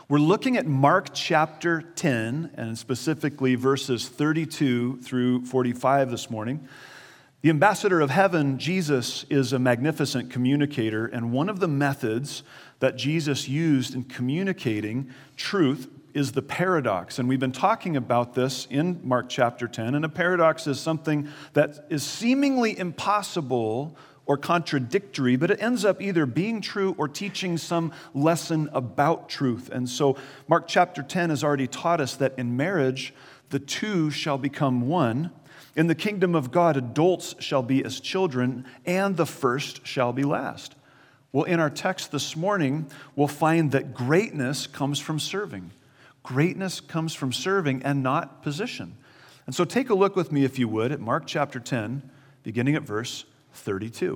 We're looking at Mark chapter 10, and specifically verses 32 through 45 this morning. The ambassador of heaven, Jesus, is a magnificent communicator, and one of the methods that Jesus used in communicating truth is the paradox. And we've been talking about this in Mark chapter 10, and a paradox is something that is seemingly impossible or contradictory, but it ends up either being true or teaching some lesson about truth. And so Mark chapter 10 has already taught us that in marriage, the two shall become one. In the kingdom of God, adults shall be as children, and the first shall be last. Well, in our text this morning, we'll find that greatness comes from serving. Greatness comes from serving and not position. And so take a look with me, if you would, at Mark chapter 10, beginning at verse 32.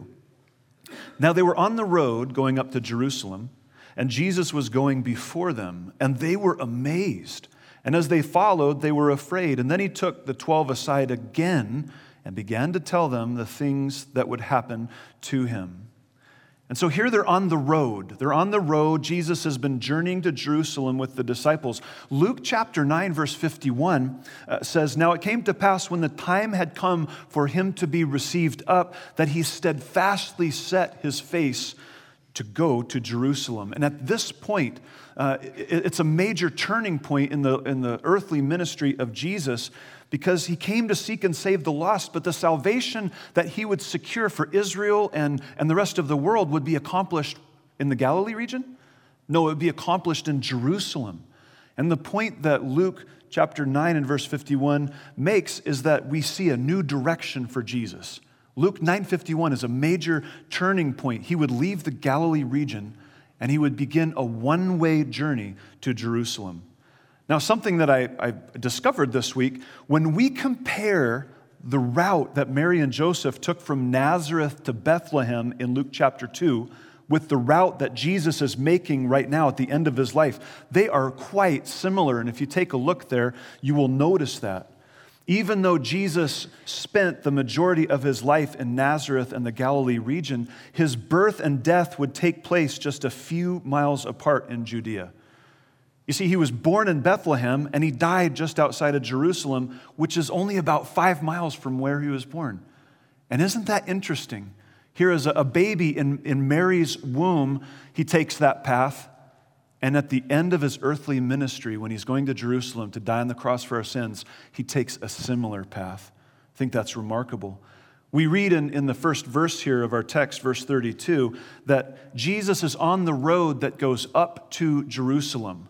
Now they were on the road going up to Jerusalem, and Jesus was going before them, and they were amazed. And as they followed, they were afraid. And then he took the 12 aside again and began to tell them the things that would happen to him. And so here they're on the road. They're on the road. Jesus has been journeying to Jerusalem with the disciples. Luke chapter 9, verse 51 says, Now it came to pass when the time had come for him to be received up, that he steadfastly set his face to go to Jerusalem. And at this point, it's a major turning point in the earthly ministry of Jesus, because he came to seek and save the lost, but the salvation that he would secure for Israel and the rest of the world would be accomplished in the Galilee region? No, it would be accomplished in Jerusalem. And the point that Luke chapter 9 and verse 51 makes is that we see a new direction for Jesus. Luke 9:51 is a major turning point. He would leave the Galilee region and he would begin a one-way journey to Jerusalem. Now, something that I discovered this week, when we compare the route that Mary and Joseph took from Nazareth to Bethlehem in Luke chapter 2 with the route that Jesus is making right now at the end of his life, they are quite similar. And if you take a look there, you will notice that. Even though Jesus spent the majority of his life in Nazareth and the Galilee region, his birth and death would take place just a few miles apart in Judea. You see, he was born in Bethlehem, and he died just outside of Jerusalem, which is only about 5 miles from where he was born. And isn't that interesting? Here is a baby in Mary's womb, he takes that path, and at the end of his earthly ministry, when he's going to Jerusalem to die on the cross for our sins, he takes a similar path. I think that's remarkable. We read in the first verse here of our text, verse 32, that Jesus is on the road that goes up to Jerusalem.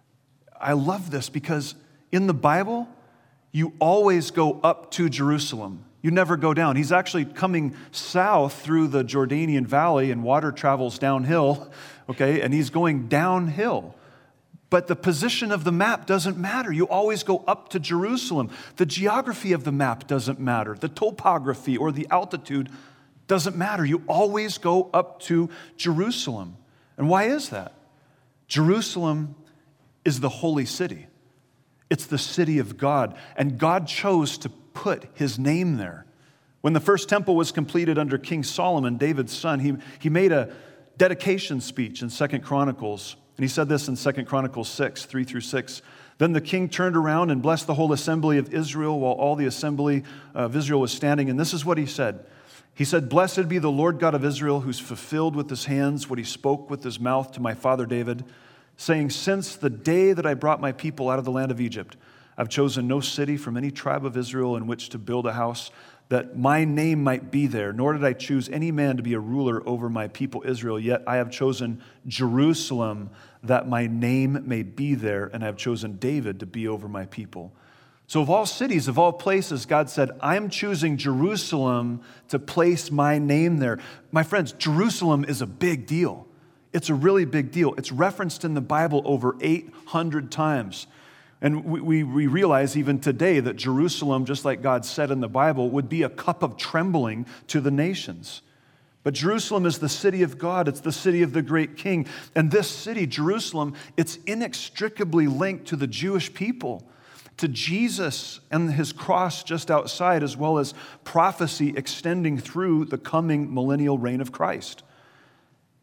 I love this because in the Bible, you always go up to Jerusalem. You never go down. He's actually coming south through the Jordanian Valley, and water travels downhill, okay, and he's going downhill. But the position of the map doesn't matter. You always go up to Jerusalem. The geography of the map doesn't matter. The topography or the altitude doesn't matter. You always go up to Jerusalem. And why is that? Jerusalem is the holy city. It's the city of God, and God chose to put his name there. When the first temple was completed under King Solomon, David's son, he made a dedication speech in 2 Chronicles, and he said this in 2 Chronicles 6, 3 through 6. Then the king turned around and blessed the whole assembly of Israel while all the assembly of Israel was standing, and this is what he said. He said, Blessed be the Lord God of Israel, who's fulfilled with his hands what he spoke with his mouth to my father David, saying, Since the day that I brought my people out of the land of Egypt, I've chosen no city from any tribe of Israel in which to build a house, that my name might be there, nor did I choose any man to be a ruler over my people Israel, yet I have chosen Jerusalem, that my name may be there, and I have chosen David to be over my people. So of all cities, of all places, God said, I'm choosing Jerusalem to place my name there. My friends, Jerusalem is a big deal. It's a really big deal. It's referenced in the Bible over 800 times. And we realize even today that Jerusalem, just like God said in the Bible, would be a cup of trembling to the nations. But Jerusalem is the city of God. It's the city of the great king. And this city, Jerusalem, it's inextricably linked to the Jewish people, to Jesus and his cross just outside, as well as prophecy extending through the coming millennial reign of Christ.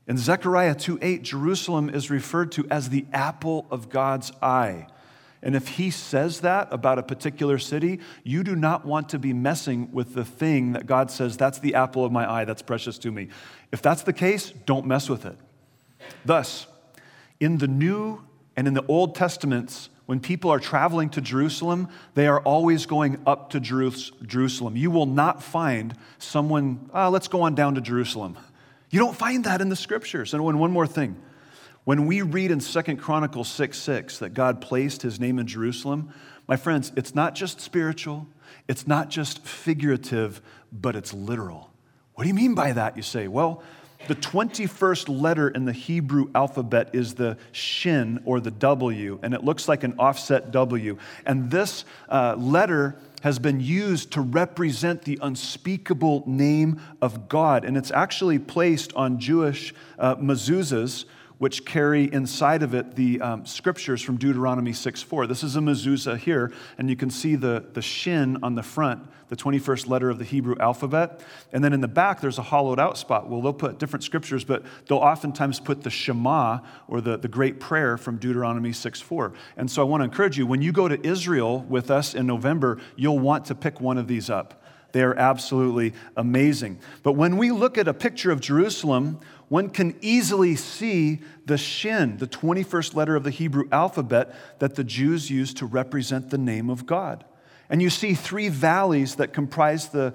In Zechariah 2:8, Jerusalem is referred to as the apple of God's eye. And if he says that about a particular city, you do not want to be messing with the thing that God says, that's the apple of my eye, that's precious to me. If that's the case, don't mess with it. Thus, in the New and in the Old Testaments, when people are traveling to Jerusalem, they are always going up to Jerusalem. You will not find someone, let's go on down to Jerusalem. You don't find that in the scriptures. And one more thing. When we read in 2 Chronicles 6:6 that God placed his name in Jerusalem, my friends, it's not just spiritual, it's not just figurative, but it's literal. What do you mean by that, you say? Well, the 21st letter in the Hebrew alphabet is the shin, or the W, and it looks like an offset W. And this letter has been used to represent the unspeakable name of God. And it's actually placed on Jewish mezuzahs, which carry inside of it the scriptures from Deuteronomy 6:4. This is a mezuzah here, and you can see the shin on the front, the 21st letter of the Hebrew alphabet. And then in the back, there's a hollowed out spot. Well, they'll put different scriptures, but they'll oftentimes put the Shema, or the great prayer from Deuteronomy 6:4. And so I want to encourage you, when you go to Israel with us in November, you'll want to pick one of these up. They are absolutely amazing. But when we look at a picture of Jerusalem, one can easily see the shin, the 21st letter of the Hebrew alphabet that the Jews used to represent the name of God. And you see three valleys that comprise the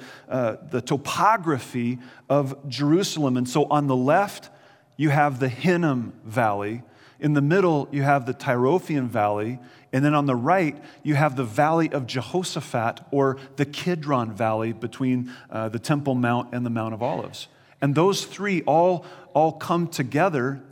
topography of Jerusalem. And so on the left, you have the Hinnom Valley. In the middle, you have the Tyrophian Valley. And then on the right, you have the Valley of Jehoshaphat, or the Kidron Valley, between the Temple Mount and the Mount of Olives. And those three all come together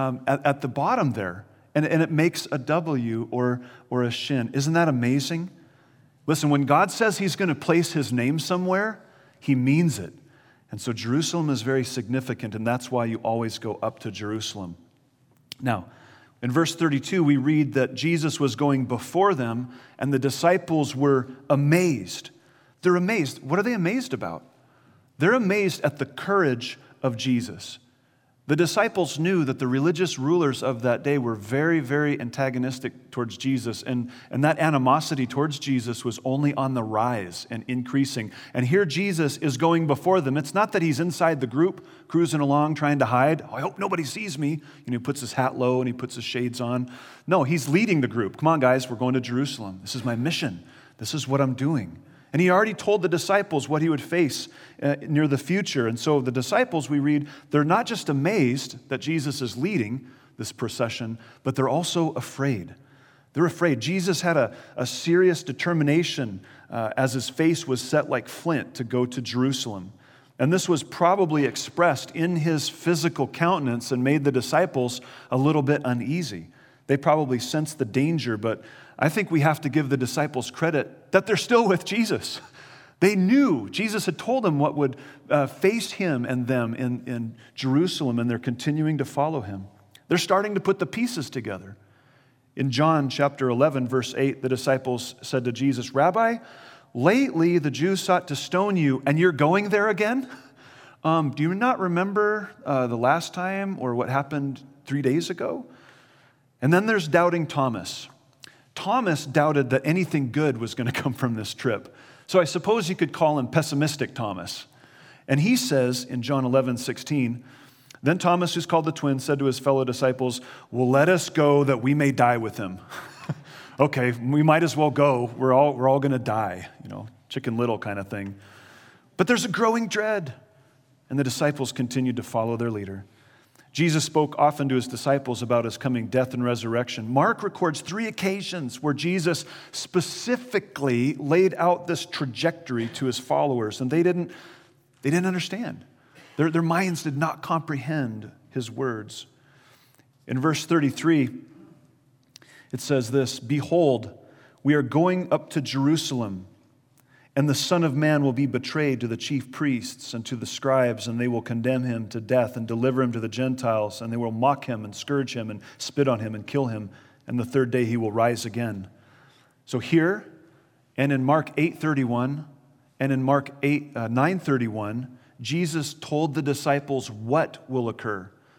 at the bottom there. And it makes a W or a shin. Isn't that amazing? Listen, when God says he's going to place his name somewhere, he means it. And so Jerusalem is very significant, and that's why you always go up to Jerusalem. Now, in verse 32, we read that Jesus was going before them, and the disciples were amazed. They're amazed. What are they amazed about? They're amazed at the courage of Jesus. The disciples knew that the religious rulers of that day were very, very antagonistic towards Jesus, and that animosity towards Jesus was only on the rise and increasing. And here Jesus is going before them. It's not that he's inside the group, cruising along, trying to hide. Oh, I hope nobody sees me. And he puts his hat low and he puts his shades on. No, he's leading the group. Come on, guys, we're going to Jerusalem. This is my mission. This is what I'm doing. And he already told the disciples what he would face near the future. And so the disciples, we read, they're not just amazed that Jesus is leading this procession, but they're also afraid. They're afraid. Jesus had a serious determination as his face was set like flint to go to Jerusalem. And this was probably expressed in his physical countenance and made the disciples a little bit uneasy. They probably sensed the danger, but I think we have to give the disciples credit that they're still with Jesus. They knew Jesus had told them what would face him and them in Jerusalem, and they're continuing to follow him. They're starting to put the pieces together. In John chapter 11, verse 8, the disciples said to Jesus, "Rabbi, lately the Jews sought to stone you, and you're going there again? Do you not remember the last time or what happened 3 days ago?" And then there's doubting Thomas. Thomas doubted that anything good was going to come from this trip. So I suppose you could call him pessimistic Thomas. And he says in John 11:16, "Then Thomas, who's called the twin, said to his fellow disciples, 'Well, let us go that we may die with him.'" Okay, we might as well go. We're all going to die, Chicken Little kind of thing. But there's a growing dread, and the disciples continued to follow their leader. Jesus spoke often to his disciples about his coming death and resurrection. Mark records 3 occasions where Jesus specifically laid out this trajectory to his followers, and they didn't understand. Their minds did not comprehend his words. In verse 33, it says this, "Behold, we are going up to Jerusalem, and the Son of Man will be betrayed to the chief priests and to the scribes, and they will condemn him to death and deliver him to the Gentiles, and they will mock him and scourge him and spit on him and kill him, and the 3rd day he will rise again." So here, and in Mark 8:31, and in Mark 9:31, Jesus told the disciples what will occur.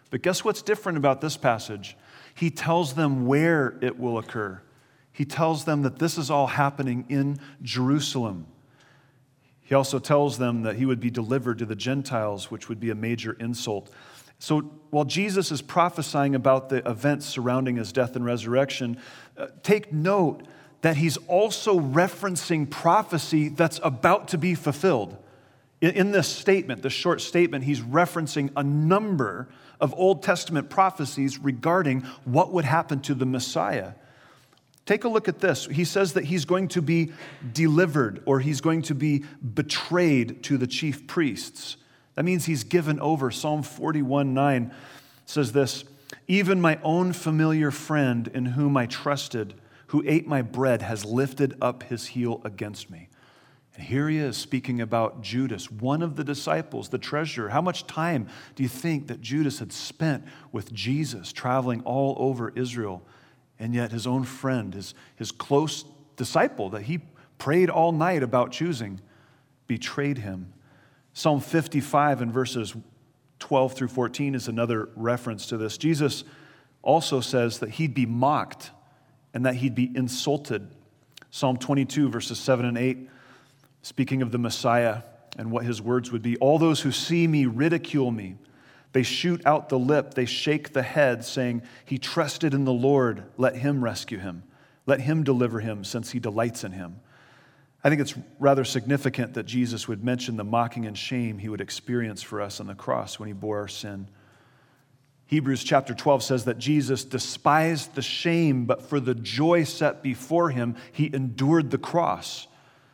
But guess what's different about this passage? He tells them where it will occur. He tells them that this is all happening in Jerusalem. He also tells them that he would be delivered to the Gentiles, which would be a major insult. So while Jesus is prophesying about the events surrounding his death and resurrection, take note that he's also referencing prophecy that's about to be fulfilled. In this statement, this short statement, he's referencing a number of Old Testament prophecies regarding what would happen to the Messiah. Take a look at this. He says that he's going to be delivered, or he's going to be betrayed to the chief priests. That means he's given over. Psalm 41:9 says this, "Even my own familiar friend in whom I trusted, who ate my bread, has lifted up his heel against me." And here he is speaking about Judas, one of the disciples, the treasurer. How much time do you think that Judas had spent with Jesus, traveling all over Israel? And yet his own friend, his close disciple that he prayed all night about choosing, betrayed him. Psalm 55 and verses 12 through 14 is another reference to this. Jesus also says that he'd be mocked and that he'd be insulted. Psalm 22 verses 7 and 8, speaking of the Messiah and what his words would be. "All those who see me ridicule me. They shoot out the lip, they shake the head, saying, 'He trusted in the Lord, let him rescue him. Let him deliver him, since he delights in him.'" I think it's rather significant that Jesus would mention the mocking and shame he would experience for us on the cross when he bore our sin. Hebrews chapter 12 says that Jesus despised the shame, but for the joy set before him, he endured the cross.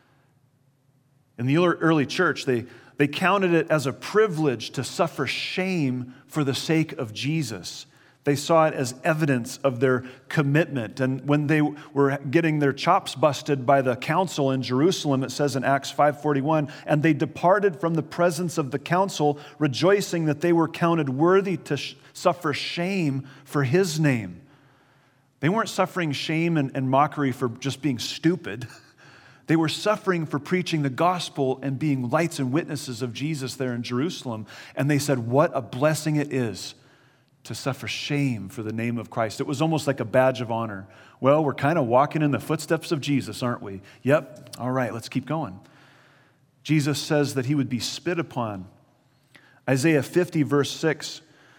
In the early church, they counted it as a privilege to suffer shame for the sake of Jesus. They saw it as evidence of their commitment. And when they were getting their chops busted by the council in Jerusalem, it says in Acts 5:41, "And they departed from the presence of the council, rejoicing that they were counted worthy to suffer shame for his name." They weren't suffering shame and mockery for just being stupid. They were suffering for preaching the gospel and being lights and witnesses of Jesus there in Jerusalem. And they said, what a blessing it is to suffer shame for the name of Christ. It was almost like a badge of honor. Well, we're kind of walking in the footsteps of Jesus, aren't we? Yep, all right, let's keep going. Jesus says that he would be spit upon. Isaiah 50 verse 6,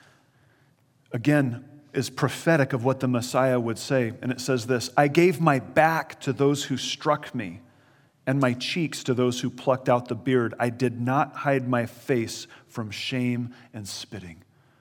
again, is prophetic of what the Messiah would say. And it says this, "I gave my back to those who struck me, and my cheeks to those who plucked out the beard. I did not hide my face from shame and spitting."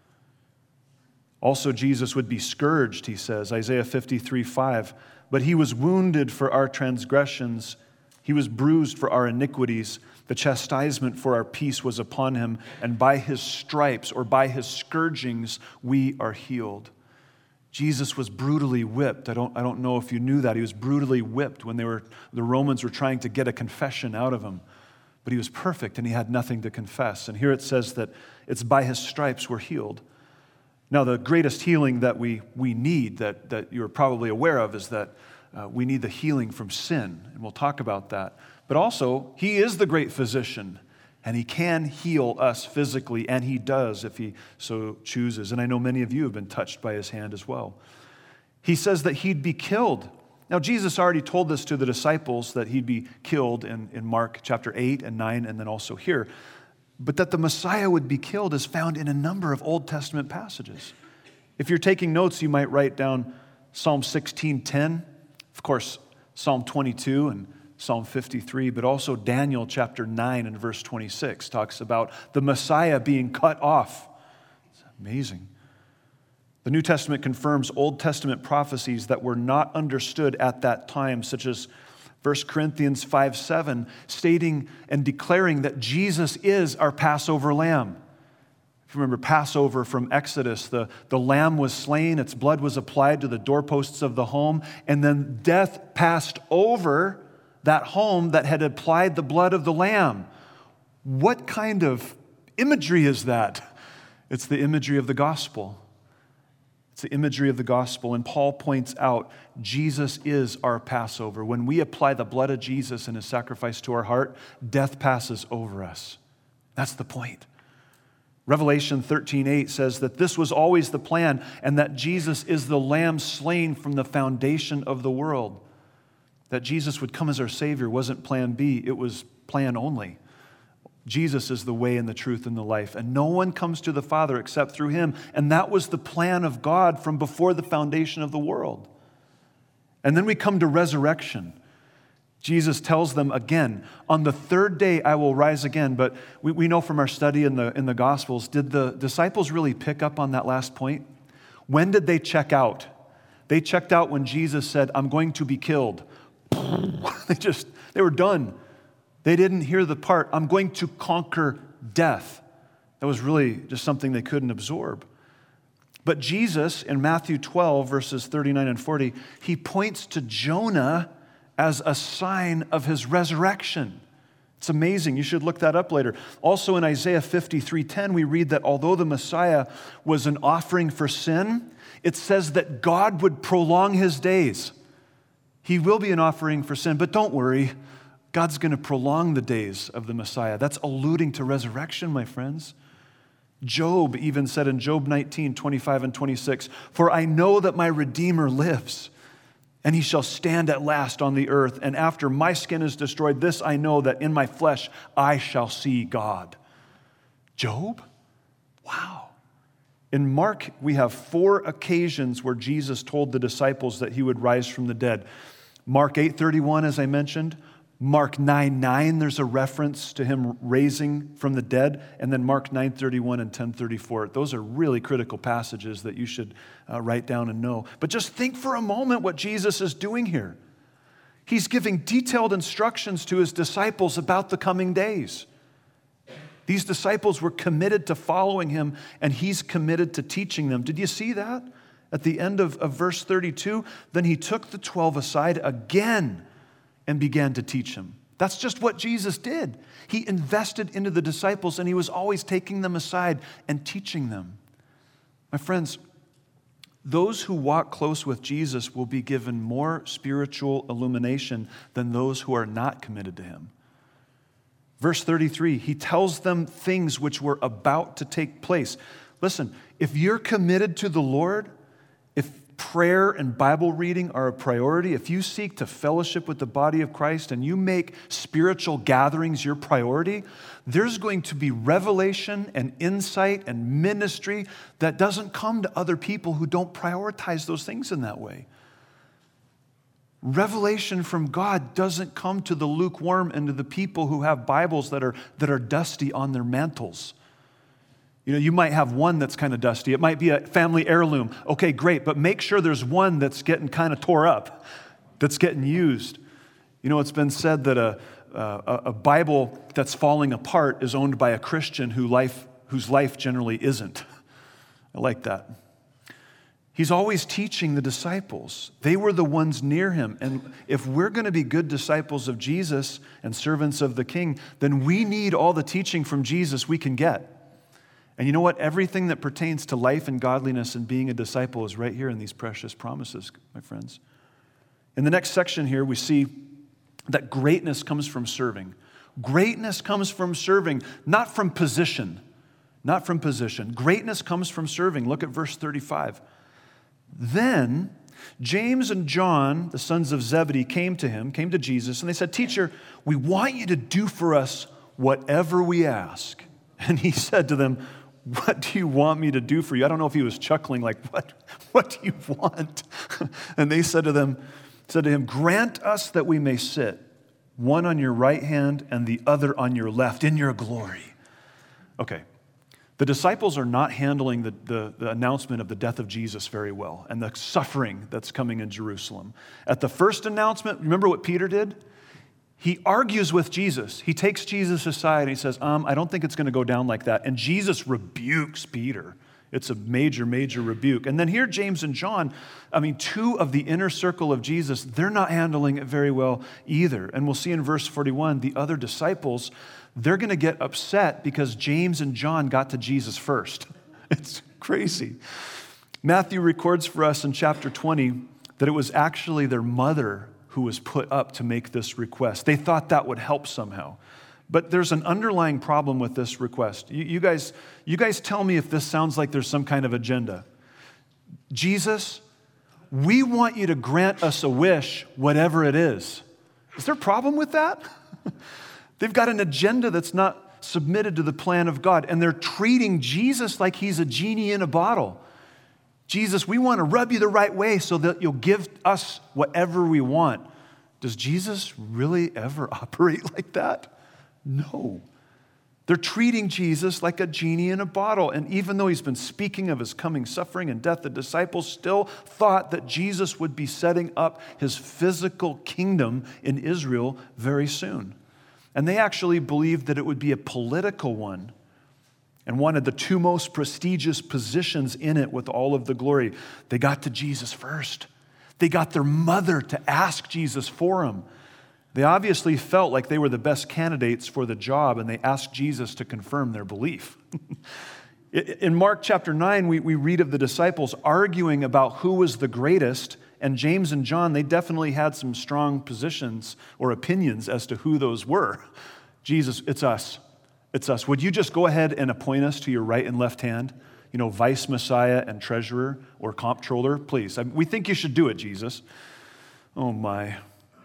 Also, Jesus would be scourged, he says, Isaiah 53:5. "But he was wounded for our transgressions. He was bruised for our iniquities. The chastisement for our peace was upon him, and by his stripes," or by his scourgings, "we are healed." Jesus was brutally whipped. I don't know if you knew that. He was brutally whipped when the Romans were trying to get a confession out of him. But he was perfect and he had nothing to confess. And here it says that it's by his stripes we're healed. Now, the greatest healing that we need, that you're probably aware of, is that we need the healing from sin. And we'll talk about that. But also, he is the great physician. And he can heal us physically, and he does if he so chooses. And I know many of you have been touched by his hand as well. He says that he'd be killed. Now, Jesus already told this to the disciples, that he'd be killed in Mark chapter 8 and 9, and then also here. But that the Messiah would be killed is found in a number of Old Testament passages. If you're taking notes, you might write down Psalm 16:10, of course, Psalm 22 and Psalm 53, but also Daniel chapter 9 and verse 26 talks about the Messiah being cut off. It's amazing. The New Testament confirms Old Testament prophecies that were not understood at that time, such as 1 Corinthians 5:7, stating and declaring that Jesus is our Passover lamb. If you remember Passover from Exodus, the lamb was slain, its blood was applied to the doorposts of the home, and then death passed over that home that had applied the blood of the lamb. What kind of imagery is that? It's the imagery of the gospel. It's the imagery of the gospel. And Paul points out, Jesus is our Passover. When we apply the blood of Jesus and his sacrifice to our heart, death passes over us. That's the point. Revelation 13:8 says that this was always the plan and that Jesus is the Lamb slain from the foundation of the world. That Jesus would come as our Savior wasn't plan B, it was plan only. Jesus is the way and the truth and the life, and no one comes to the Father except through him. And that was the plan of God from before the foundation of the world. And then we come to resurrection. Jesus tells them again, on the third day I will rise again. But we know from our study in the Gospels, did the disciples really pick up on that last point? When did they check out? They checked out when Jesus said, I'm going to be killed. They were done. They didn't hear the part, I'm going to conquer death. That was really just something they couldn't absorb. But Jesus, in Matthew 12, verses 39 and 40, he points to Jonah as a sign of his resurrection. It's amazing. You should look that up later. Also in Isaiah 53:10, we read that although the Messiah was an offering for sin, it says that God would prolong his days. He will be an offering for sin, but don't worry. God's going to prolong the days of the Messiah. That's alluding to resurrection, my friends. Job even said in Job 19:25 and 26, for I know that my Redeemer lives, and he shall stand at last on the earth. And after my skin is destroyed, this I know, that in my flesh I shall see God. Job? Wow. In Mark, we have 4 occasions where Jesus told the disciples that he would rise from the dead. Mark 8:31, as I mentioned. Mark 9:9, there's a reference to him raising from the dead. And then Mark 9:31 and 10:34. Those are really critical passages that you should write down and know. But just think for a moment what Jesus is doing here. He's giving detailed instructions to his disciples about the coming days. These disciples were committed to following him, and he's committed to teaching them. Did you see that? At the end of verse 32, then he took the 12 aside again and began to teach him. That's just what Jesus did. He invested into the disciples, and he was always taking them aside and teaching them. My friends, those who walk close with Jesus will be given more spiritual illumination than those who are not committed to him. Verse 33, he tells them things which were about to take place. Listen, if you're committed to the Lord, if prayer and Bible reading are a priority, if you seek to fellowship with the body of Christ and you make spiritual gatherings your priority, there's going to be revelation and insight and ministry that doesn't come to other people who don't prioritize those things in that way. Revelation from God doesn't come to the lukewarm and to the people who have Bibles that are dusty on their mantles. You know, you might have one that's kind of dusty. It might be a family heirloom. Okay, great, but make sure there's one that's getting kind of tore up, that's getting used. You know, it's been said that a Bible that's falling apart is owned by a Christian whose life generally isn't. I like that. He's always teaching the disciples. They were the ones near him. And if we're going to be good disciples of Jesus and servants of the King, then we need all the teaching from Jesus we can get. And you know what? Everything that pertains to life and godliness and being a disciple is right here in these precious promises, my friends. In the next section here, we see that greatness comes from serving. Greatness comes from serving, not from position. Not from position. Greatness comes from serving. Look at verse 35. Then James and John, the sons of Zebedee, came to Jesus, and they said, "Teacher, we want you to do for us whatever we ask." And he said to them, "What do you want me to do for you?" I don't know if he was chuckling, like, what do you want? And they said to him, "Grant us that we may sit, one on your right hand and the other on your left, in your glory." Okay. The disciples are not handling the announcement of the death of Jesus very well and the suffering that's coming in Jerusalem. At the first announcement, remember what Peter did? He argues with Jesus. He takes Jesus aside and he says, I don't think it's going to go down like that. And Jesus rebukes Peter. It's a major, major rebuke. And then here, James and John, two of the inner circle of Jesus, they're not handling it very well either. And we'll see in verse 41, the other disciples, they're going to get upset because James and John got to Jesus first. It's crazy. Matthew records for us in chapter 20 that it was actually their mother who was put up to make this request. They thought that would help somehow. But there's an underlying problem with this request. You guys tell me if this sounds like there's some kind of agenda. Jesus, we want you to grant us a wish, whatever it is. Is there a problem with that? They've got an agenda that's not submitted to the plan of God, and they're treating Jesus like he's a genie in a bottle. Jesus, we want to rub you the right way so that you'll give us whatever we want. Does Jesus really ever operate like that? No. They're treating Jesus like a genie in a bottle. And even though he's been speaking of his coming suffering and death, the disciples still thought that Jesus would be setting up his physical kingdom in Israel very soon. And they actually believed that it would be a political one and wanted the two most prestigious positions in it with all of the glory. They got to Jesus first. They got their mother to ask Jesus for him. They obviously felt like they were the best candidates for the job, and they asked Jesus to confirm their belief. In Mark chapter 9, we read of the disciples arguing about who was the greatest, and James and John, they definitely had some strong positions or opinions as to who those were. Jesus, it's us. It's us. Would you just go ahead and appoint us to your right and left hand? You know, vice Messiah and treasurer or comptroller, please. We think you should do it, Jesus. Oh my.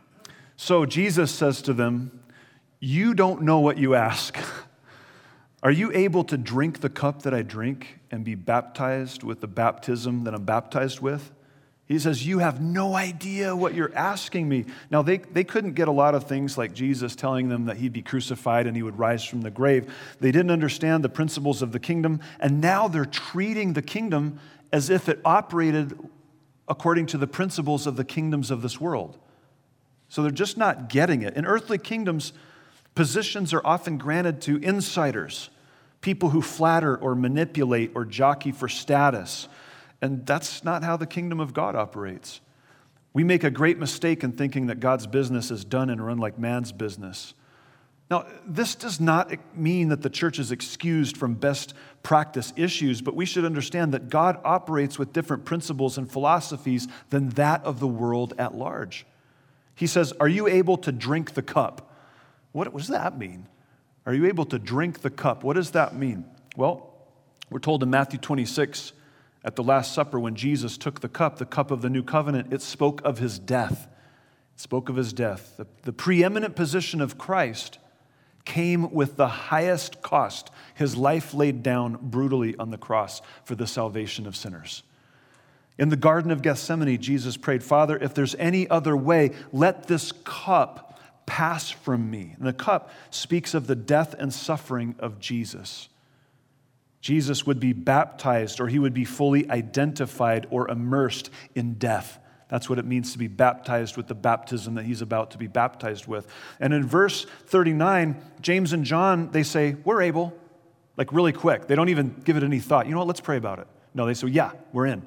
So Jesus says to them, you don't know what you ask. Are you able to drink the cup that I drink and be baptized with the baptism that I'm baptized with? He says, you have no idea what you're asking me. Now, they couldn't get a lot of things like Jesus telling them that he'd be crucified and he would rise from the grave. They didn't understand the principles of the kingdom, and now they're treating the kingdom as if it operated according to the principles of the kingdoms of this world. So they're just not getting it. In earthly kingdoms, positions are often granted to insiders, people who flatter or manipulate or jockey for status. And that's not how the kingdom of God operates. We make a great mistake in thinking that God's business is done and run like man's business. Now, this does not mean that the church is excused from best practice issues, but we should understand that God operates with different principles and philosophies than that of the world at large. He says, are you able to drink the cup? What does that mean? Are you able to drink the cup? What does that mean? Well, we're told in Matthew 26, at the Last Supper, when Jesus took the cup of the new covenant, it spoke of his death. It spoke of his death. The preeminent position of Christ came with the highest cost, his life laid down brutally on the cross for the salvation of sinners. In the Garden of Gethsemane, Jesus prayed, Father, if there's any other way, let this cup pass from me. And the cup speaks of the death and suffering of Jesus. Jesus would be baptized, or he would be fully identified or immersed in death. That's what it means to be baptized with the baptism that he's about to be baptized with. And in verse 39, James and John, they say, we're able, like really quick. They don't even give it any thought. You know what, let's pray about it. No, they say, yeah, we're in.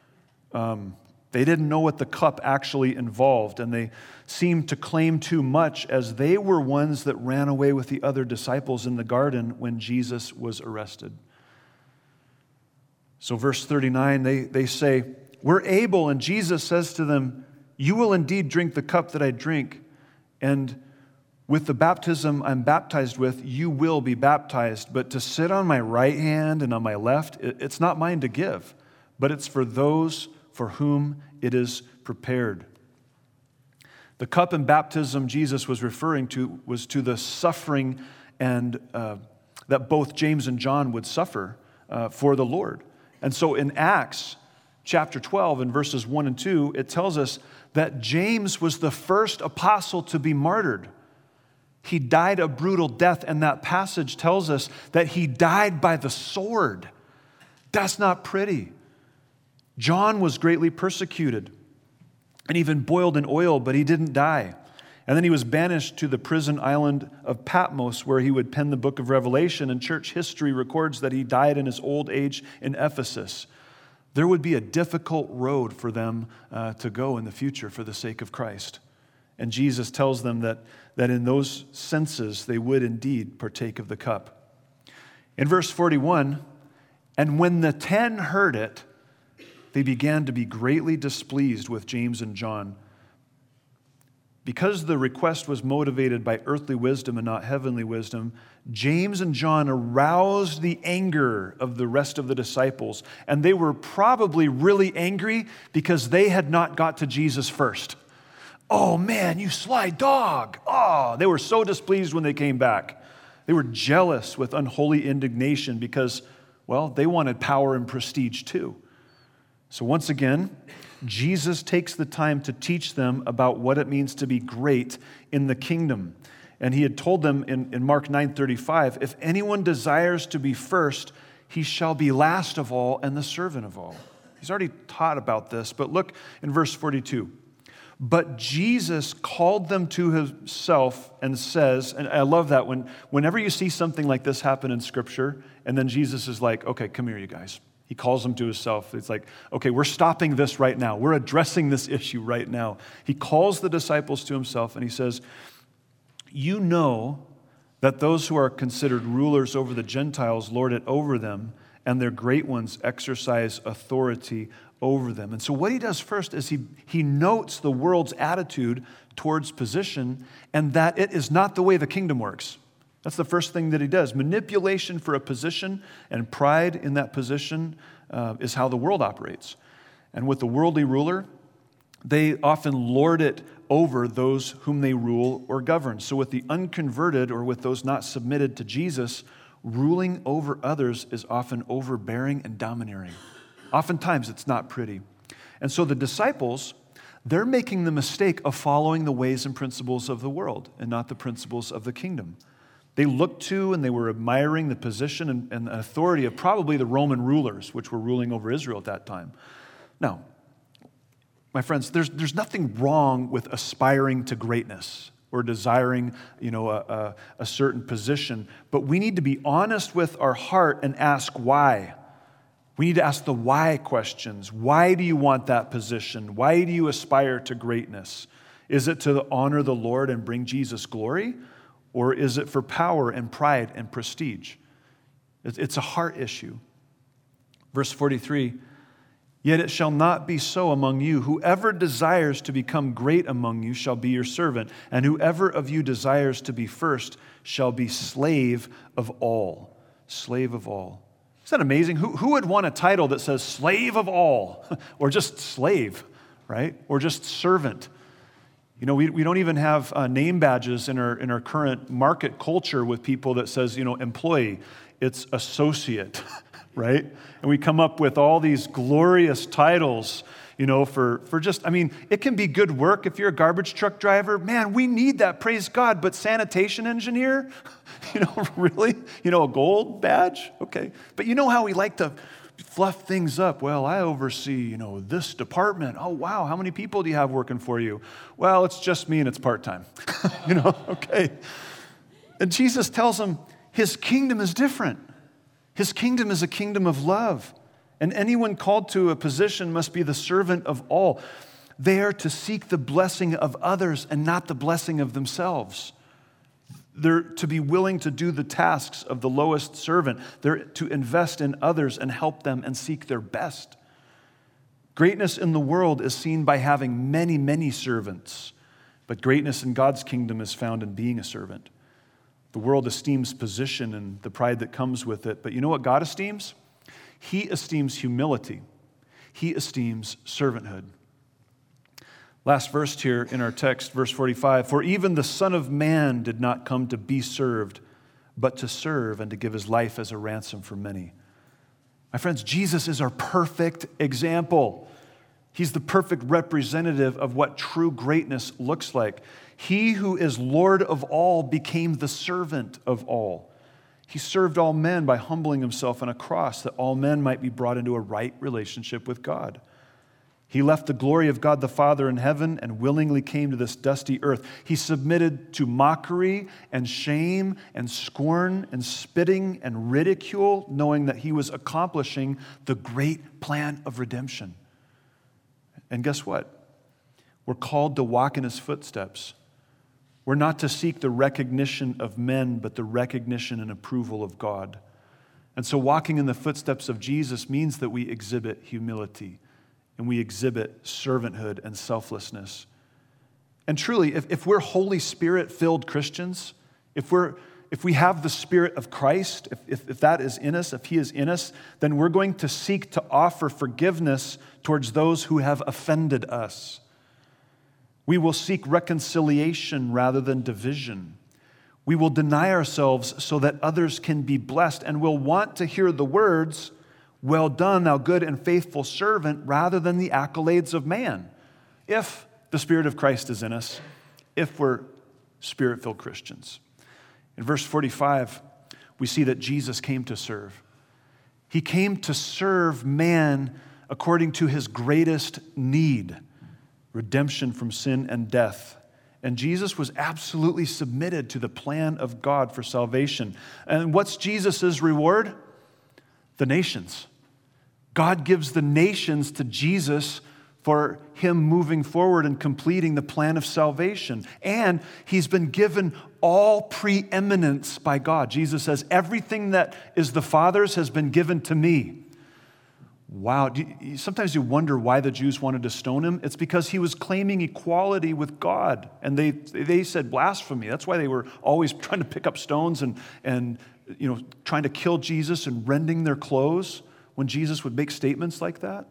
They didn't know what the cup actually involved, and they seemed to claim too much, as they were ones that ran away with the other disciples in the garden when Jesus was arrested. So verse 39, they say, we're able, and Jesus says to them, you will indeed drink the cup that I drink, and with the baptism I'm baptized with, you will be baptized. But to sit on my right hand and on my left, it's not mine to give, but it's for those for whom it is prepared. The cup in baptism Jesus was referring to was to the suffering and that both James and John would suffer for the Lord. And so in Acts chapter 12 in verses 1 and 2, it tells us that James was the first apostle to be martyred. He died a brutal death, and that passage tells us that he died by the sword. That's not pretty. John was greatly persecuted and even boiled in oil, but he didn't die. And then he was banished to the prison island of Patmos, where he would pen the book of Revelation, and church history records that he died in his old age in Ephesus. There would be a difficult road for them to go in the future for the sake of Christ. And Jesus tells them that in those senses they would indeed partake of the cup. In verse 41, and when the 10 heard it, they began to be greatly displeased with James and John. because the request was motivated by earthly wisdom and not heavenly wisdom, James and John aroused the anger of the rest of the disciples, and they were probably really angry because they had not got to Jesus first. Oh man, you sly dog. Oh, they were so displeased when they came back. They were jealous with unholy indignation because, well, they wanted power and prestige too. So once again, Jesus takes the time to teach them about what it means to be great in the kingdom. And he had told them in Mark 9:35, if anyone desires to be first, he shall be last of all and the servant of all. He's already taught about this, but look in verse 42. But Jesus called them to himself and says, and I love that whenever you see something like this happen in Scripture, and then Jesus is like, okay, come here, you guys. He calls them to himself. It's like, okay, we're stopping this right now. We're addressing this issue right now. He calls the disciples to himself and he says, you know that those who are considered rulers over the Gentiles lord it over them, and their great ones exercise authority over them. And so what he does first is he notes the world's attitude towards position and that it is not the way the kingdom works. That's the first thing that he does. Manipulation for a position and pride in that position is how the world operates. And with the worldly ruler, they often lord it over those whom they rule or govern. So with the unconverted or with those not submitted to Jesus, ruling over others is often overbearing and domineering. Oftentimes it's not pretty. And so the disciples, they're making the mistake of following the ways and principles of the world and not the principles of the kingdom. They looked to and they were admiring the position and authority of probably the Roman rulers, which were ruling over Israel at that time. Now, my friends, there's nothing wrong with aspiring to greatness or desiring, a certain position, but we need to be honest with our heart and ask why. We need to ask the why questions. Why do you want that position? Why do you aspire to greatness? Is it to honor the Lord and bring Jesus glory? Or is it for power and pride and prestige? It's a heart issue. Verse 43, yet it shall not be so among you. Whoever desires to become great among you shall be your servant, and whoever of you desires to be first shall be slave of all. Slave of all. Isn't that amazing? Who would want a title that says slave of all? Or just slave, right? Or just servant? We don't even have name badges in our current market culture with people that says, employee. It's associate, right? And we come up with all these glorious titles, for just, it can be good work if you're a garbage truck driver. Man, we need that, praise God. But sanitation engineer, really? A gold badge? Okay. But you know how we like to fluff things up. Well, I oversee, this department. Oh, wow. How many people do you have working for you? Well, it's just me and it's part-time. Okay. And Jesus tells them his kingdom is different. His kingdom is a kingdom of love. And anyone called to a position must be the servant of all. They are to seek the blessing of others and not the blessing of themselves. They're to be willing to do the tasks of the lowest servant. They're to invest in others and help them and seek their best. Greatness in the world is seen by having many, many servants, but greatness in God's kingdom is found in being a servant. The world esteems position and the pride that comes with it, but you know what God esteems? He esteems humility. He esteems servanthood. Last verse here in our text, verse 45, for even the Son of Man did not come to be served, but to serve and to give his life as a ransom for many. My friends, Jesus is our perfect example. He's the perfect representative of what true greatness looks like. He who is Lord of all became the servant of all. He served all men by humbling himself on a cross that all men might be brought into a right relationship with God. He left the glory of God the Father in heaven and willingly came to this dusty earth. He submitted to mockery and shame and scorn and spitting and ridicule, knowing that he was accomplishing the great plan of redemption. And guess what? We're called to walk in his footsteps. We're not to seek the recognition of men, but the recognition and approval of God. And so walking in the footsteps of Jesus means that we exhibit humility and we exhibit servanthood and selflessness. And truly, if we're Holy Spirit-filled Christians, if we have the Spirit of Christ, if that is in us, if He is in us, then we're going to seek to offer forgiveness towards those who have offended us. We will seek reconciliation rather than division. We will deny ourselves so that others can be blessed, and will want to hear the words, "Well done, thou good and faithful servant," rather than the accolades of man. If the Spirit of Christ is in us, if we're Spirit-filled Christians. In verse 45, we see that Jesus came to serve. He came to serve man according to His greatest need, redemption from sin and death. And Jesus was absolutely submitted to the plan of God for salvation. And what's Jesus' reward? The nations. God gives the nations to Jesus for Him moving forward and completing the plan of salvation. And He's been given all preeminence by God. Jesus says, everything that is the Father's has been given to me. Wow. Sometimes you wonder why the Jews wanted to stone Him. It's because He was claiming equality with God. And they said blasphemy. That's why they were always trying to pick up stones and trying to kill Jesus and rending their clothes when Jesus would make statements like that.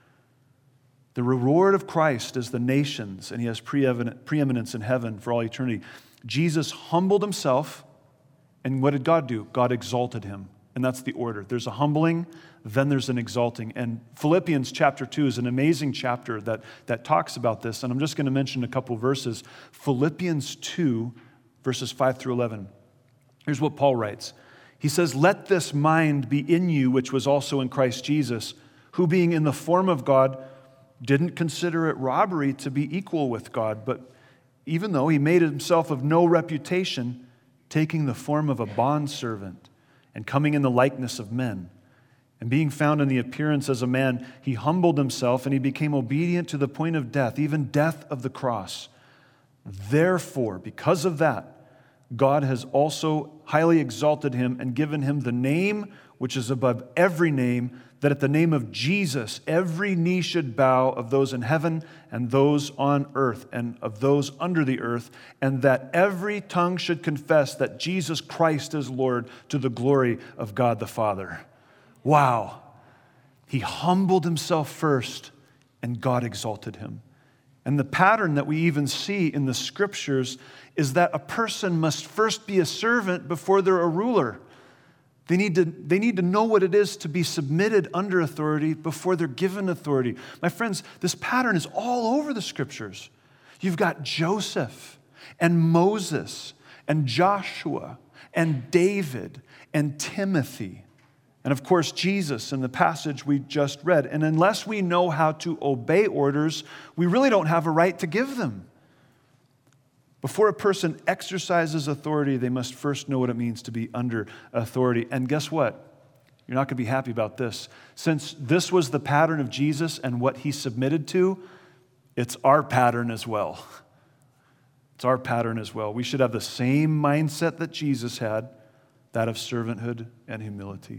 The reward of Christ is the nations, and He has preeminence in heaven for all eternity. Jesus humbled Himself, and what did God do? God exalted Him, and that's the order. There's a humbling, then there's an exalting. And Philippians chapter 2 is an amazing chapter that talks about this, and I'm just going to mention a couple verses. Philippians 2, verses 5 through 11. Here's what Paul writes. He says, "Let this mind be in you, which was also in Christ Jesus, who being in the form of God, didn't consider it robbery to be equal with God, but even though He made Himself of no reputation, taking the form of a bondservant and coming in the likeness of men, and being found in the appearance as a man, He humbled Himself and He became obedient to the point of death, even death of the cross. Therefore, because of that, God has also highly exalted Him and given Him the name which is above every name, that at the name of Jesus, every knee should bow, of those in heaven and those on earth and of those under the earth, and that every tongue should confess that Jesus Christ is Lord, to the glory of God the Father." Wow. He humbled Himself first, and God exalted Him. And the pattern that we even see in the Scriptures is that a person must first be a servant before they're a ruler. They need to know what it is to be submitted under authority before they're given authority. My friends, this pattern is all over the Scriptures. You've got Joseph and Moses and Joshua and David and Timothy. And of course, Jesus in the passage we just read. And unless we know how to obey orders, we really don't have a right to give them. Before a person exercises authority, they must first know what it means to be under authority. And guess what? You're not going to be happy about this. Since this was the pattern of Jesus and what He submitted to, it's our pattern as well. It's our pattern as well. We should have the same mindset that Jesus had, that of servanthood and humility.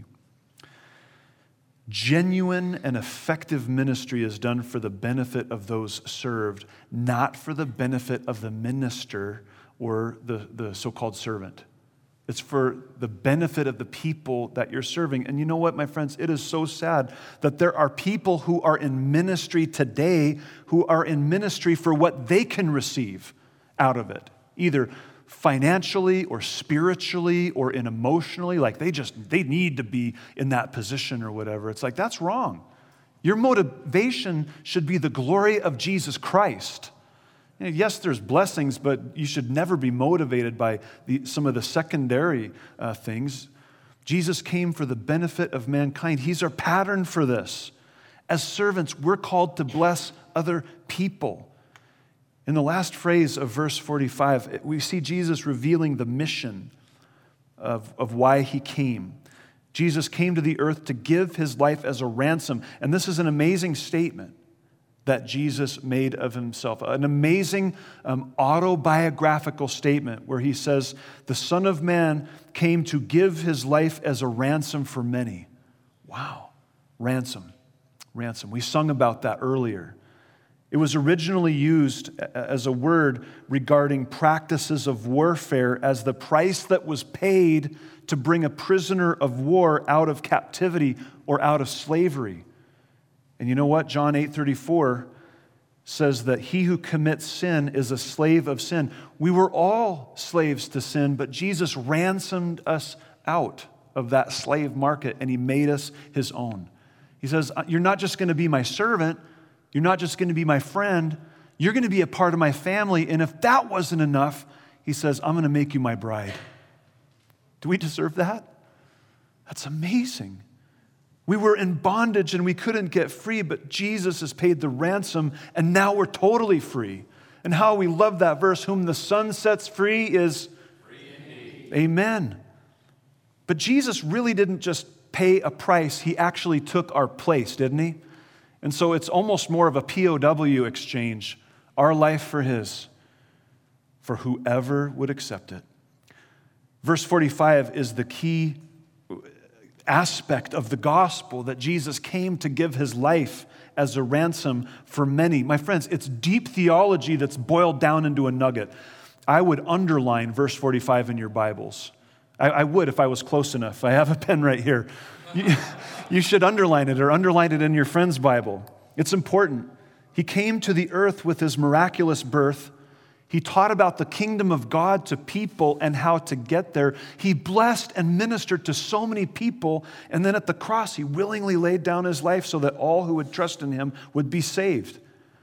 Genuine and effective ministry is done for the benefit of those served, not for the benefit of the minister or the so-called servant. It's for the benefit of the people that you're serving. And you know what, my friends? It is so sad that there are people who are in ministry today who are in ministry for what they can receive out of it, either financially or spiritually or emotionally, like they need to be in that position or whatever. It's like, that's wrong. Your motivation should be the glory of Jesus Christ. Yes, there's blessings, but you should never be motivated by some of the secondary things. Jesus came for the benefit of mankind. He's our pattern for this. As servants, we're called to bless other people. In the last phrase of verse 45, we see Jesus revealing the mission of why He came. Jesus came to the earth to give His life as a ransom. And this is an amazing statement that Jesus made of Himself. An amazing autobiographical statement where He says, "The Son of Man came to give His life as a ransom for many." Wow. Ransom. We sung about that earlier. It was originally used as a word regarding practices of warfare as the price that was paid to bring a prisoner of war out of captivity or out of slavery. And you know what? John 8:34 says that he who commits sin is a slave of sin. We were all slaves to sin, but Jesus ransomed us out of that slave market and he made us his own. He says, you're not just going to be my servant, you're not just going to be my friend, you're going to be a part of my family. And if that wasn't enough, he says, I'm going to make you my bride. Do we deserve that? That's amazing. We were in bondage and we couldn't get free, but Jesus has paid the ransom and now we're totally free. And how we love that verse, whom the Son sets free is free indeed. Amen. But Jesus really didn't just pay a price, he actually took our place, didn't he? And so it's almost more of a POW exchange, our life for his, for whoever would accept it. Verse 45 is the key aspect of the gospel, that Jesus came to give his life as a ransom for many. My friends, it's deep theology that's boiled down into a nugget. I would underline verse 45 in your Bibles. I would if I was close enough. I have a pen right here. You should underline it or underline it in your friend's Bible. It's important. He came to the earth with his miraculous birth. He taught about the kingdom of God to people and how to get there. He blessed and ministered to so many people. And then at the cross, he willingly laid down his life so that all who would trust in him would be saved.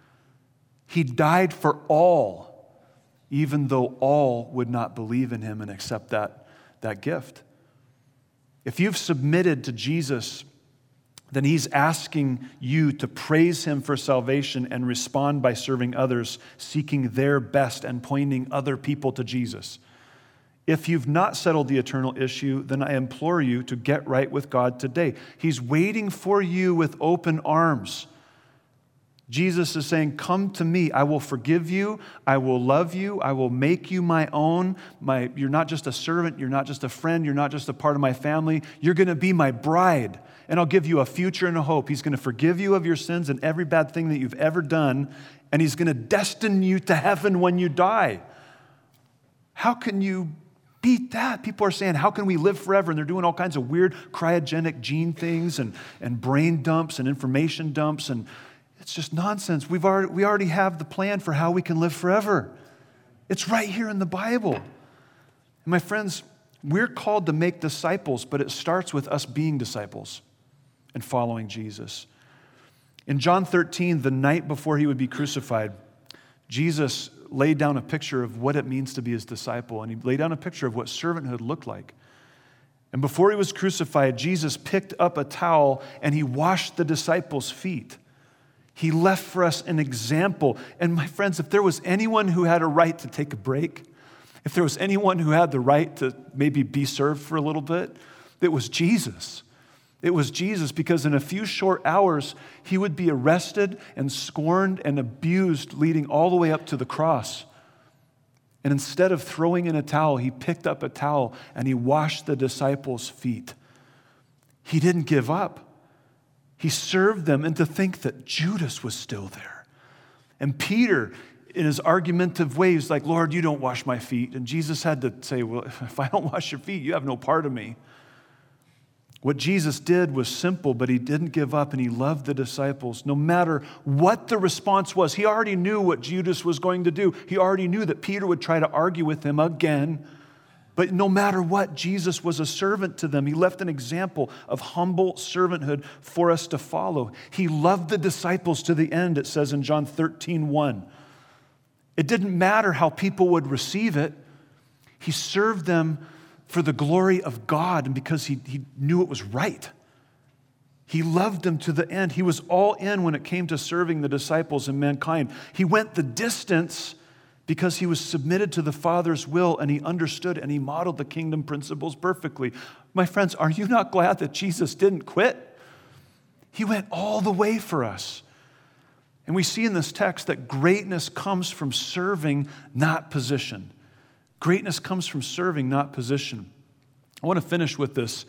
He died for all, even though all would not believe in him and accept that gift. If you've submitted to Jesus, then he's asking you to praise him for salvation and respond by serving others, seeking their best and pointing other people to Jesus. If you've not settled the eternal issue, then I implore you to get right with God today. He's waiting for you with open arms. Jesus is saying, come to me. I will forgive you. I will love you. I will make you my own. You're not just a servant. You're not just a friend. You're not just a part of my family. You're going to be my bride. And I'll give you a future and a hope. He's going to forgive you of your sins and every bad thing that you've ever done. And he's going to destine you to heaven when you die. How can you beat that? People are saying, how can we live forever? And they're doing all kinds of weird cryogenic gene things and brain dumps and information dumps. And it's just nonsense. We already have the plan for how we can live forever. It's right here in the Bible. And my friends, we're called to make disciples, but it starts with us being disciples and following Jesus. In John 13, the night before he would be crucified, Jesus laid down a picture of what it means to be his disciple, and he laid down a picture of what servanthood looked like. And before he was crucified, Jesus picked up a towel and he washed the disciples' feet. He left for us an example. And my friends, if there was anyone who had a right to take a break, if there was anyone who had the right to maybe be served for a little bit, it was Jesus. It was Jesus, because in a few short hours, he would be arrested and scorned and abused, leading all the way up to the cross. And instead of throwing in a towel, he picked up a towel and he washed the disciples' feet. He didn't give up. He served them, and to think that Judas was still there. And Peter, in his argumentative way, he's like, Lord, you don't wash my feet. And Jesus had to say, well, if I don't wash your feet, you have no part of me. What Jesus did was simple, but he didn't give up, and he loved the disciples. No matter what the response was, he already knew what Judas was going to do. He already knew that Peter would try to argue with him again. But no matter what, Jesus was a servant to them. He left an example of humble servanthood for us to follow. He loved the disciples to the end, it says in John 13:1. It didn't matter how people would receive it. He served them for the glory of God and because he knew it was right. He loved them to the end. He was all in when it came to serving the disciples and mankind. He went the distance because he was submitted to the Father's will, and he understood and he modeled the kingdom principles perfectly. My friends, are you not glad that Jesus didn't quit? He went all the way for us. And we see in this text that greatness comes from serving, not position. Greatness comes from serving, not position. I want to finish with this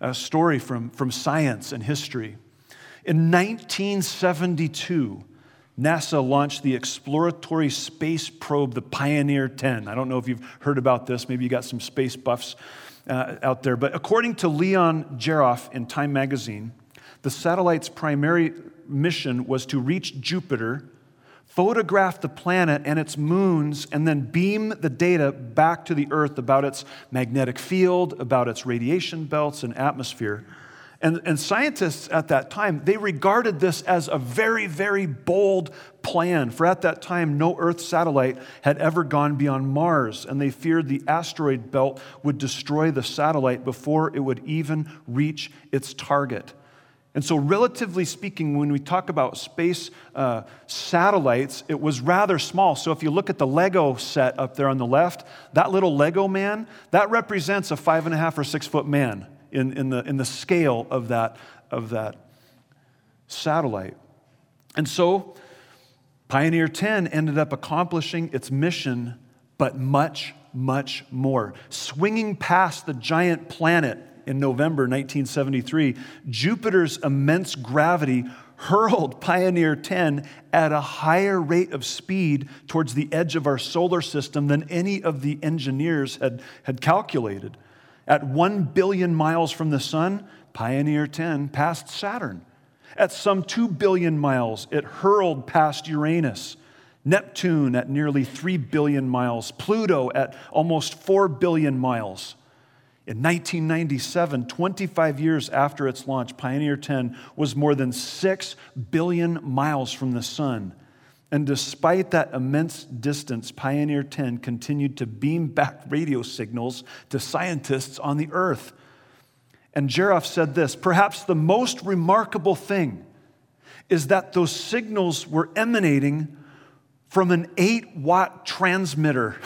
story from science and history. In 1972, NASA launched the exploratory space probe, the Pioneer 10. I don't know if you've heard about this. Maybe you got some space buffs out there. But according to Leon Jaroff in Time magazine, the satellite's primary mission was to reach Jupiter, photograph the planet and its moons, and then beam the data back to the Earth about its magnetic field, about its radiation belts and atmosphere. And scientists at that time, they regarded this as a very, very bold plan. For at that time, no Earth satellite had ever gone beyond Mars, and they feared the asteroid belt would destroy the satellite before it would even reach its target. And so relatively speaking, when we talk about space satellites, it was rather small. So if you look at the Lego set up there on the left, that little Lego man, that represents a 5.5 or 6 foot man in the scale of that satellite. And so Pioneer 10 ended up accomplishing its mission, but much, much more. Swinging past the giant planet in November 1973, Jupiter's immense gravity hurled Pioneer 10 at a higher rate of speed towards the edge of our solar system than any of the engineers had calculated. At 1 billion miles from the sun, Pioneer 10 passed Saturn. At some 2 billion miles, it hurled past Uranus, Neptune at nearly 3 billion miles, Pluto at almost 4 billion miles. In 1997, 25 years after its launch, Pioneer 10 was more than 6 billion miles from the sun. And despite that immense distance, Pioneer 10 continued to beam back radio signals to scientists on the Earth. And Jaroff said this, perhaps the most remarkable thing is that those signals were emanating from an 8-watt transmitter,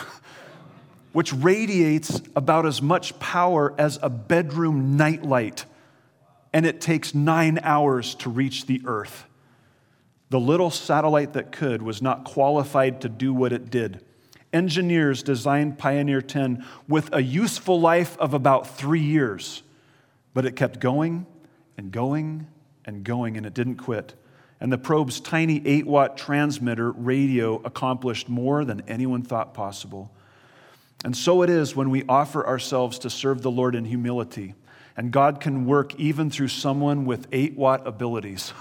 which radiates about as much power as a bedroom nightlight, and it takes 9 hours to reach the Earth. The little satellite that could was not qualified to do what it did. Engineers designed Pioneer 10 with a useful life of about 3 years, but it kept going and going and going, and it didn't quit. And the probe's tiny 8-watt transmitter radio accomplished more than anyone thought possible. And so it is when we offer ourselves to serve the Lord in humility. And God can work even through someone with 8-watt abilities.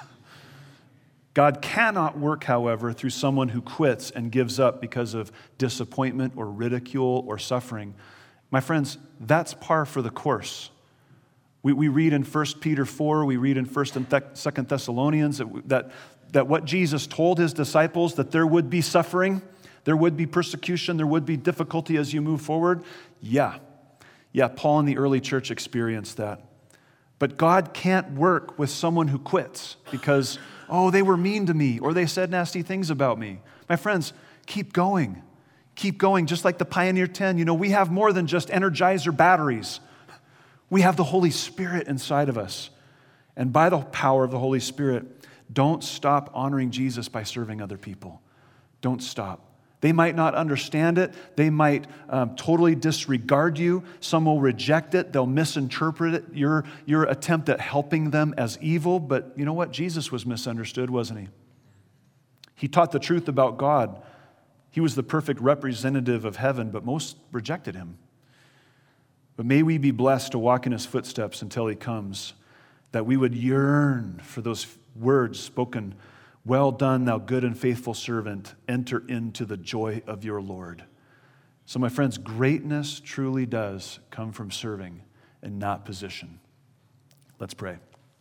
God cannot work, however, through someone who quits and gives up because of disappointment or ridicule or suffering. My friends, that's par for the course. We read in 1 Peter 4, we read in 1 and 2 Thessalonians that what Jesus told his disciples, that there would be suffering, there would be persecution, there would be difficulty as you move forward. Yeah, Paul and the early church experienced that. But God can't work with someone who quits because, they were mean to me or they said nasty things about me. My friends, keep going. Keep going, just like the Pioneer 10. We have more than just Energizer batteries. We have the Holy Spirit inside of us. And by the power of the Holy Spirit, don't stop honoring Jesus by serving other people. Don't stop. They might not understand it. They might totally disregard you. Some will reject it. They'll misinterpret it, your attempt at helping them as evil. But you know what? Jesus was misunderstood, wasn't he? He taught the truth about God. He was the perfect representative of heaven, but most rejected him. But may we be blessed to walk in his footsteps until he comes, that we would yearn for those words spoken, "Well done, thou good and faithful servant, enter into the joy of your Lord." So my friends, greatness truly does come from serving and not position. Let's pray.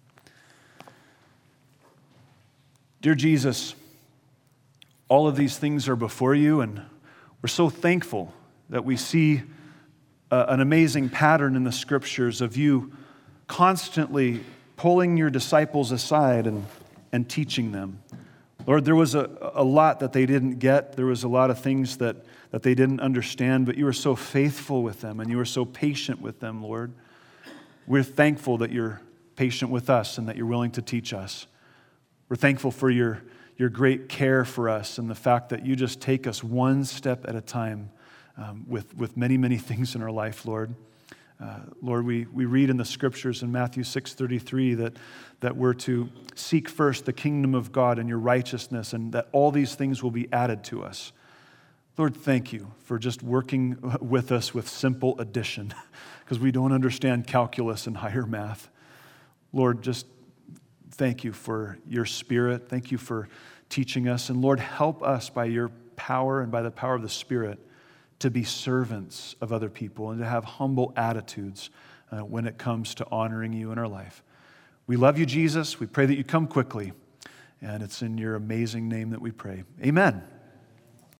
Dear Jesus, all of these things are before you, and we're so thankful that we see an amazing pattern in the scriptures of you constantly pulling your disciples aside and teaching them. Lord, there was a lot that they didn't get. There was a lot of things that they didn't understand, but you were so faithful with them and you were so patient with them, Lord. We're thankful that you're patient with us and that you're willing to teach us. We're thankful for your great care for us and the fact that you just take us one step at a time with many, many things in our life, Lord. Lord, we read in the scriptures in Matthew 6:33 that we're to seek first the kingdom of God and your righteousness, and that all these things will be added to us. Lord, thank you for just working with us with simple addition, because we don't understand calculus and higher math. Lord, just thank you for your Spirit. Thank you for teaching us. And Lord, help us by your power and by the power of the Spirit to be servants of other people and to have humble attitudes when it comes to honoring you in our life. We love you, Jesus. We pray that you come quickly. And it's in your amazing name that we pray. Amen.